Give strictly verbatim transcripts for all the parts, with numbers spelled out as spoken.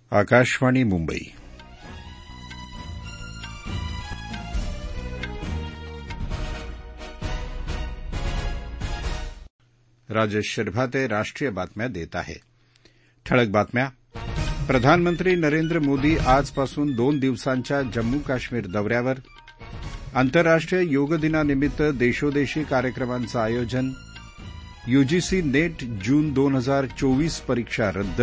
आकाशवाणी मुंबई. राजेश शिरभाते राष्ट्रीय बातम्या देत आहे. ठळक बातम्या. प्रधानमंत्री नरेंद्र मोदी आजपासून दोन दिवसांच्या जम्मू काश्मीर दौऱ्यावर. आंतरराष्ट्रीय योग दिनानिमित्त देशोदेशी कार्यक्रमांचं आयोजन. यूजीसी नेट जून दोन हजार चोवीस परीक्षा रद्द.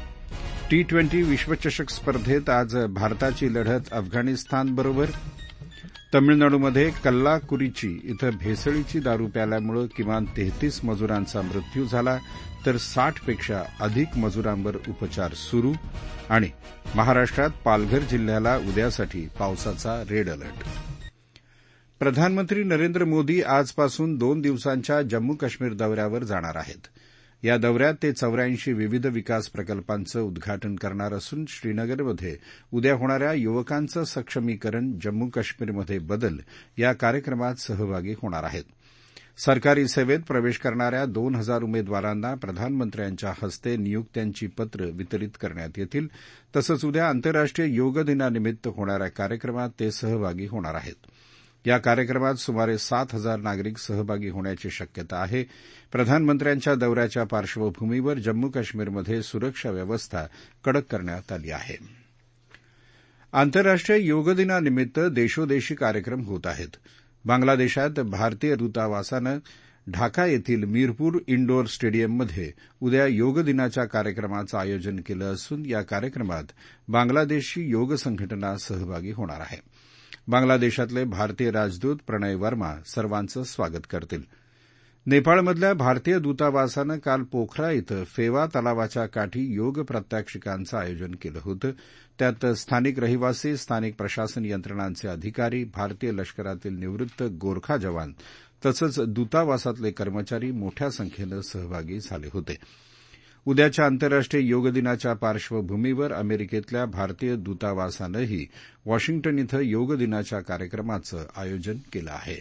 टी ट्वेंटी विश्वचषक स्पर्धेत आज भारताची लढत अफगाणिस्तानबरोबर. तमिळनाडूमध्ये कल्लाकुरिची इथं भेसळीची दारू प्यायल्यामुळे किमान तेहतीस मजुरांचा मृत्यू झाला तर साठ पेक्षा अधिक मजुरांवर उपचार सुरू. आणि महाराष्ट्रात पालघर जिल्ह्याला उद्यासाठी पावसाचा रेड अलर्ट. प्रधानमंत्री नरेंद्र मोदी आजपासून दोन दिवसांच्या जम्मू काश्मीर दौऱ्यावर जाणार आहेत. या दौऱ्यात ते चौऱ्याऐंशी विविध विकास प्रकल्पांचं उद्घाटन करणार असून श्रीनगरमध्ये उद्या होणाऱ्या युवकांचं सक्षमीकरण, जम्मू काश्मीरमध्ये बदल या कार्यक्रमात सहभागी होणार आहेत. सरकारी सेवेत प्रवेश करणाऱ्या दोन हजार उमेदवारांना प्रधानमंत्र्यांच्या हस्ते नियुक्त्यांची पत्र वितरित करण्यात येतील. तसंच उद्या आंतरराष्ट्रीय योग दिनानिमित्त होणाऱ्या कार्यक्रमात ते सहभागी होणार आहेत. या कार्यक्रमात सुमारे सात हजार नागरिक सहभागी होण्याची शक्यता आहे. प्रधानमंत्र्यांच्या दौऱ्याच्या पार्श्वभूमीवर जम्मू काश्मीरमध्ये सुरक्षा व्यवस्था कडक करण्यात आली आहे. आंतरराष्ट्रीय योग दिनानिमित्त देशोदेशी कार्यक्रम होत आहेत. बांगलादेशात भारतीय दूतावासानं ढाका येथील मीरपूर इंडोर स्टेडियममध्ये उद्या योग दिनाच्या कार्यक्रमाचं आयोजन केलं असून या कार्यक्रमात बांगलादेशची योग संघटना सहभागी होणार आहे. बांगलादेशातले भारतीय राजदूत प्रणय वर्मा सर्वांचं स्वागत करतील. नेपाळमधल्या भारतीय दूतावासानं काल पोखरा इथं फेवा तलावाच्या काठी योग प्रात्यक्षिकांचं आयोजन केलं होतं. त्यात स्थानिक रहिवासी, स्थानिक प्रशासन यंत्रणांचे अधिकारी, भारतीय लष्करातील निवृत्त गोरखा जवान तसंच दूतावासातले कर्मचारी मोठ्या संख्येनं सहभागी झाले होते. उद्याच्या आंतरराष्ट्रीय योग दिनाच्या पार्श्वभूमीवर अमेरिकेतल्या भारतीय दूतावासानंही वॉशिंग्टन इथं योग दिनाच्या कार्यक्रमाचं आयोजन केलं आहे.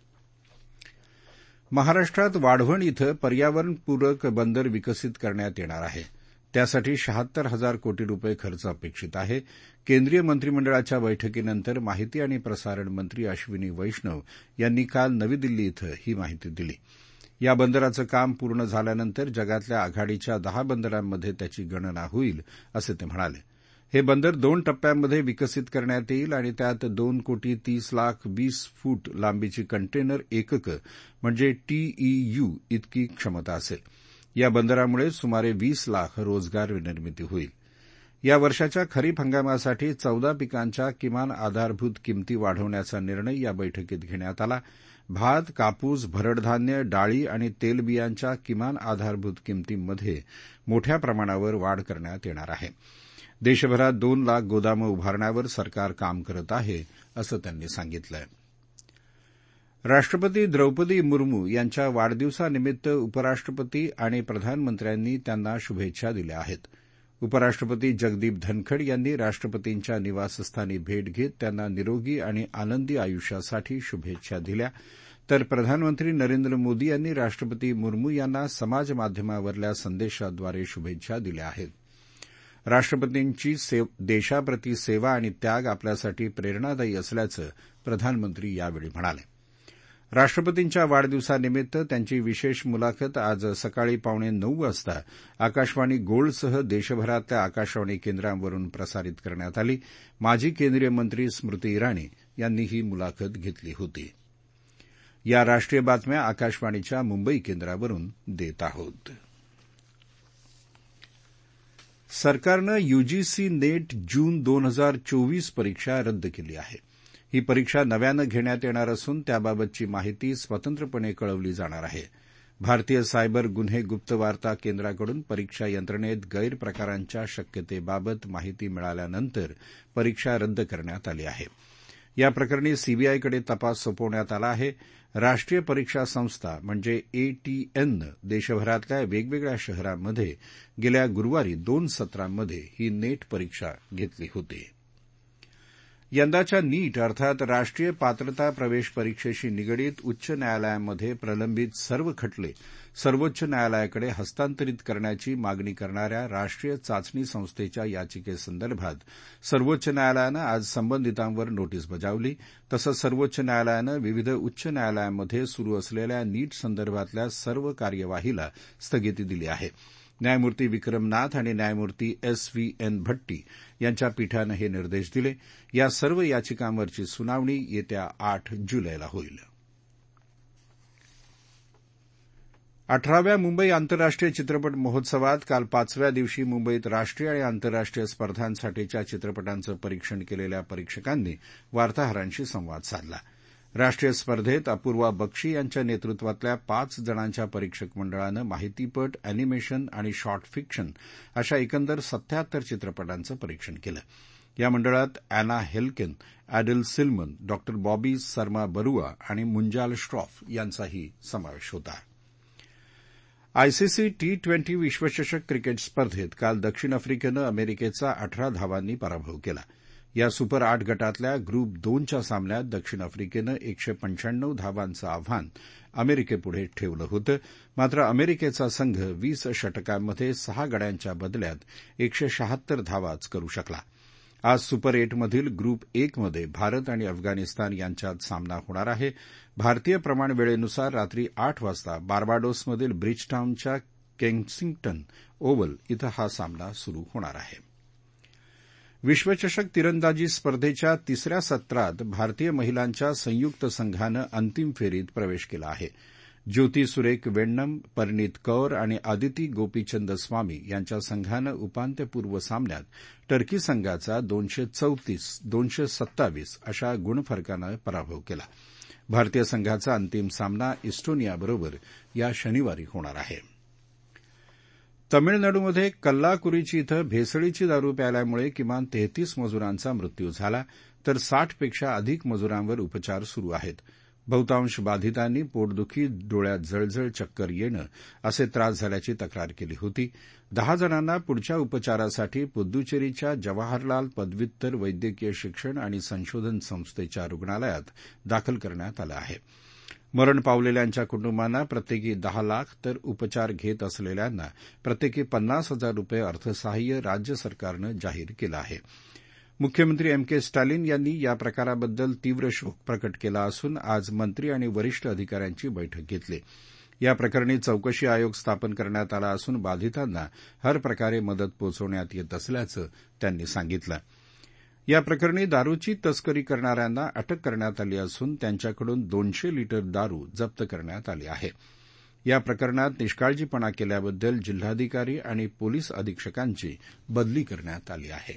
महाराष्ट्रात वाढवण इथं पर्यावरणपूरक बंदर विकसित करण्यात येणार आहे. त्यासाठी शहात्तर हजार कोटी रुपये खर्च अपेक्षित आहे. केंद्रीय मंत्रिमंडळाच्या बैठकीनंतर माहिती आणि प्रसारण मंत्री अश्विनी वैष्णव यांनी काल नवी दिल्ली इथं ही माहिती दिली. या बंदराचं काम पूर्ण झाल्यानंतर जगातल्या आघाडीच्या दहा बंदरांमध्ये त्याची गणना होईल असं ते म्हणाले. हे बंदर दोन टप्प्यांमध्ये विकसित करण्यात येईल आणि त्यात दोन कोटी तीस लाख वीस फूट लांबीची कंटेनर एककं म्हणजे टीईयू इतकी क्षमता असेल. या बंदरामुळे सुमारे वीस लाख रोजगार निर्मिती होईल. या वर्षाच्या खरीप हंगामासाठी चौदा पिकांच्या किमान आधारभूत किंमती वाढवण्याचा निर्णय या बैठकीत घेण्यात आला. भात, कापूस, भरडधान्य, डाळी आणि तेलबियांच्या किमान आधारभूत किंमतींमध्ये मोठ्या प्रमाणावर वाढ करण्यात येणार आहे. देशभरात दोन लाख गोदामं उभारण्यावर सरकार काम करत आहे असं त्यांनी सांगितलं. राष्ट्रपती द्रौपदी मुर्मू यांच्या वाढदिवसानिमित्त उपराष्ट्रपती आणि प्रधानमंत्र्यांनी त्यांना शुभेच्छा दिल्या आहेत. उपराष्ट्रपती जगदीप धनखड यांनी राष्ट्रपतींच्या निवासस्थानी भेट घेत त्यांना निरोगी आणि आनंदी आयुष्यासाठी शुभेच्छा दिल्या. तर प्रधानमंत्री नरेंद्र मोदी यांनी राष्ट्रपती मुर्मू यांना समाजमाध्यमावरल्या संदेशाद्वारे शुभेच्छा दिल्या आहेत. राष्ट्रपतींची देशाप्रती सेवा आणि त्याग आपल्यासाठी प्रेरणादायी असल्याचं प्रधानमंत्री यावेळी म्हणाले. राष्ट्रपतींच्या वाढदिवसानिमित्त त्यांची विशेष मुलाखत आज सकाळी पावणे नऊ वाजता आकाशवाणी गोल्डसह देशभरातल्या आकाशवाणी केंद्रांवरून प्रसारित करण्यात आली. माजी केंद्रीय मंत्री स्मृती इराणी यांनी ही मुलाखत घेतली होती. या राष्ट्रीय बातम्या आकाशवाणीच्या मुंबई केंद्रावरून देत आहोत. सरकारनं यूजीसी नेट जून दोन हजार चोवीस परीक्षा रद्द केली आहे. ही परीक्षा नव्यानं घेण्यात येणार असून त्याबाबतची माहिती स्वतंत्रपणे कळवली जाणार आहे. भारतीय सायबर गुन्हे गुप्तवार्ता केंद्राकडून परीक्षा यंत्रणेत गैरप्रकारांच्या शक्यतेबाबत माहिती मिळाल्यानंतर परीक्षा रद्द करण्यात आली आहे. या प्रकरणी सीबीआयकडे तपास सोपवण्यात आला आहे. राष्ट्रीय परीक्षा संस्था म्हणजे एटीएनं देशभरातल्या वेगवेगळ्या शहरांमध्ये गेल्या गुरुवारी दोन सत्रांमध्ये ही नेट परीक्षा घेतली होती. यंदाच्या नीट अर्थात राष्ट्रीय पात्रता प्रवेश परीक्षेशी निगडीत उच्च न्यायालयांमध्ये प्रलंबित सर्व खटले सर्वोच्च न्यायालयाकडे हस्तांतरित करण्याची मागणी करणाऱ्या राष्ट्रीय चाचणी संस्थेच्या याचिकेसंदर्भात सर्वोच्च न्यायालयानं आज संबंधितांवर नोटीस बजावली. तसंच सर्वोच्च न्यायालयानं विविध उच्च न्यायालयांमध्ये सुरू असलेल्या नीट संदर्भातल्या सर्व कार्यवाहीला स्थगिती दिली आहे. न्यायमूर्ती विक्रम नाथ आणि न्यायमूर्ती एस व्ही एन भट्टी यांच्या पीठानं हे निर्देश दिले. या सर्व याचिकांवरची सुनावणी येत्या आठ जुलैला होईल. अठराव्या मुंबई आंतरराष्ट्रीय चित्रपट महोत्सवात काल पाचव्या दिवशी मुंबईत राष्ट्रीय आणि आंतरराष्ट्रीय स्पर्धांसाठीच्या चित्रपटांचं परीक्षण केलेल्या परीक्षकांनी वार्ताहरांशी संवाद साधला. राष्ट्रीय स्पर्धेत अपूर्वा बक्षी यांच्या नेतृत्वातल्या पाच जणांच्या परीक्षक मंडळानं माहितीपट, अॅनिमेशन आणि शॉर्ट फिक्शन अशा एकंदर सत्याहत्तर चित्रपटांचं परीक्षण केलं. या मंडळात अॅना हेल्केन, अॅडल सिल्मन, डॉ बॉबी सरमा बरुआ आणि मुंजाल श्रॉफ यांचाही समावेश होता. आयसीसी टी ट्वेंटी विश्वचषक क्रिकेट स्पर्धेत काल दक्षिण आफ्रिकेनं अमेरिकेचा अठरा धावांनी पराभव केला. या सुपर आठ गटातल्या ग्रुप दोनच्या सामन्यात दक्षिण आफ्रिकेनं एकशे पंच्याण्णव धावांचं आव्हान अमेरिकेपुढे ठेवलं होतं. मात्र अमेरिकेचा संघ वीस षटकांमध्ये सहा गड्यांच्या बदल्यात एकशे शहात्तर धावाच करू शकला. आज सुपर एटमधील ग्रुप एकमध्ये भारत आणि अफगाणिस्तान यांच्यात सामना होणार आहे. भारतीय प्रमाण वेळेनुसार रात्री आठ वाजता बार्बाडोसमधील ब्रिजटाऊनच्या केन्सिंग्टन ओव्हल इथं हा सामना सुरू होणार आहे. विश्वचषक तिरंदाजी स्पर्धेच्या तिसऱ्या सत्रात भारतीय महिलांच्या संयुक्त संघानं अंतिम फेरीत प्रवेश केला आहे. ज्योती सुरेख वेण्णम, परनीत कौर आणि आदिती गोपीचंद स्वामी यांच्या संघानं उपांत्यपूर्व सामन्यात टर्की संघाचा दोनशे चौतीस दोनशे सत्तावीस अशा गुणफरकानं पराभव केला. भारतीय संघाचा अंतिम सामना इस्टोनियाबरोबर या शनिवारी होणार आहे. तमिळनाडूमध्ये कल्लाकुरिची इथं भेसळीची दारू प्यायल्यामुळे किमान तेहतीस मजुरांचा मृत्यू झाला, तर साठपेक्षा अधिक मजुरांवर उपचार सुरू आहेत. बहुतांश बाधितांनी पोटदुखी, डोळ्यात जळजळ, चक्कर येणं असे त्रास झाल्याची तक्रार केली होती. दहा जणांना पुढच्या उपचारासाठी पुद्दुचेरीच्या जवाहरलाल पदव्युत्तर वैद्यकीय शिक्षण आणि संशोधन संस्थेच्या रुग्णालयात दाखल करण्यात आलं आहे. मरण पावलेल्यांच्या कुटुंबांना प्रत्येकी दहा लाख तर उपचार घेत असलेल्यांना प्रत्येकी पन्नास हजार रुपये अर्थसहाय्य राज्य सरकारनं जाहीर केलं आहे. मुख्यमंत्री एम के स्टॅलिन यांनी या प्रकाराबद्दल तीव्र शोक प्रकट केला असून आज मंत्री आणि वरिष्ठ अधिकाऱ्यांची बैठक घेतली. या प्रकरणी चौकशी आयोग स्थापन करण्यात आला असून बाधितांना हर प्रकारे मदत पोहोचवण्यात येत असल्याचं त्यांनी सांगितलं. या प्रकरणी दारूची तस्करी करणाऱ्यांना अटक करण्यात आली असून त्यांच्याकडून दोनशे लिटर दारू जप्त करण्यात आली आहे. या प्रकरणात निष्काळजीपणा केल्याबद्दल जिल्हाधिकारी आणि पोलीस अधीक्षकांची बदली करण्यात आली आहे.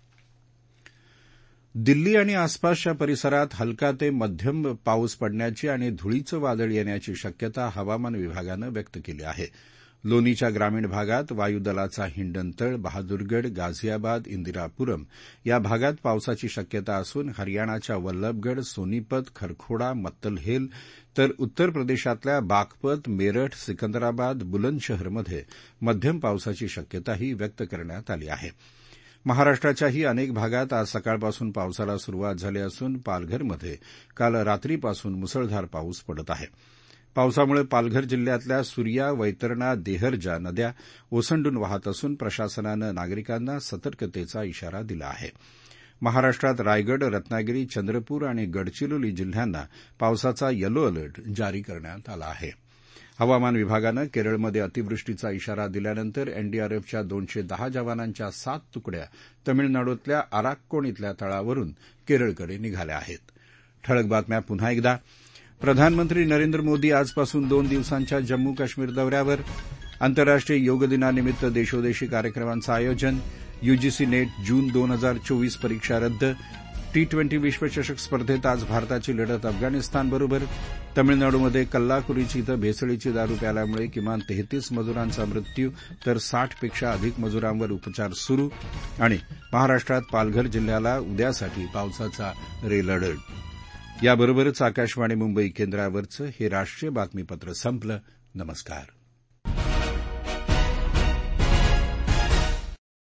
दिल्ली आणि आसपासच्या परिसरात हलका ते मध्यम पाऊस पडण्याची आणि धुळीचं वादळ येण्याची शक्यता हवामान विभागानं व्यक्त केली आहे. लोणीच्या ग्रामीण भागात वायुदलाचा हिंडनतळ, बहादुरगड, गाझियाबाद, इंदिरापुरम या भागात पावसाची शक्यता असून हरियाणाच्या वल्लभगड, सोनीपत, खरखोडा, मत्तलहेल तर उत्तर प्रदेशातल्या बागपत, मेरठ, सिकंदराबाद, बुलंदशहरमध्ये मध्यम पावसाची शक्यताही व्यक्त करण्यात आली आहे. महाराष्ट्राच्याही अनेक भागात आज सकाळपासून पावसाला सुरुवात झाली असून पालघरमध्ये काल रात्रीपासून मुसळधार पाऊस पडत आहे. पावसामुळे पालघर जिल्ह्यातल्या सूर्या, वैतरणा, देहरजा नद्या ओसंडून वाहत असून प्रशासनानं नागरिकांना सतर्कतेचा इशारा दिला आहे. महाराष्ट्रात रायगड, रत्नागिरी, चंद्रपूर आणि गडचिरोली जिल्ह्यांना पावसाचा येलो अलर्ट जारी करण्यात आला आहे. हवामान विभागानं केरळमध्ये अतिवृष्टीचा इशारा दिल्यानंतर एनडीआरएफच्या दोनशे दहा जवानांच्या सात तुकड्या तमिळनाडूतल्या आराक्कोण इथल्या तळावरून केरळकडे निघाल्या आहेत. ठळक बातम्या पुन्हा एकदा. प्रधानमंत्री नरेंद्र मोदी आजपासून दोन दिवसांच्या जम्मू काश्मीर दौऱ्यावर. आंतरराष्ट्रीय योग दिनानिमित्त देशोदेशी कार्यक्रमांचं आयोजन. यूजीसी नेट जून दोन हजार चोवीस परीक्षा रद्द. टी ट्वेंटी विश्वचषक स्पर्धेत आज भारताची लढत अफगाणिस्तानबरोबर. तमिळनाडूमध्ये कल्लाकुरिची इथं भेसळीची दारू प्यायल्यामुळे किमान तेहतीस मजुरांचा मृत्यू तर साठपेक्षा अधिक मजुरांवर उपचार सुरू. आणि महाराष्ट्रात पालघर जिल्ह्याला उद्यासाठी पावसाचा रेड अलर्ट. याबरोबरच आकाशवाणी मुंबई केंद्रावरचं हे राष्ट्रीय बातमीपत्र संपलं. नमस्कार.